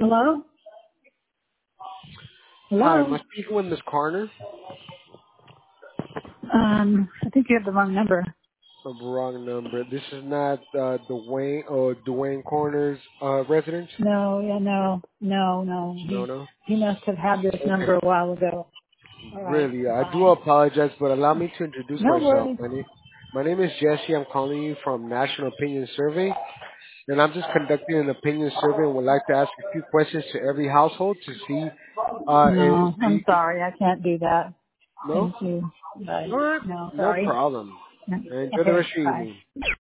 Hello? Hi, am Hello? I speaking with Ms. Carter? I think you have the wrong number. The wrong number. This is not Dwayne Corner's residence. No, yeah, no. No, no. He must have had this Okay. number a while ago. All right, Really, I do bye. apologize, but allow me to introduce No myself. worries. My name is Jesse. I'm calling you from National Opinion Survey, and I'm just conducting an opinion survey and would like to ask a few questions to every household to see and No, so I'm you can. sorry. I can't do that. No, Thank you. Bye. all right, No, no sorry. problem. Enjoy the Okay, rest of your bye. evening.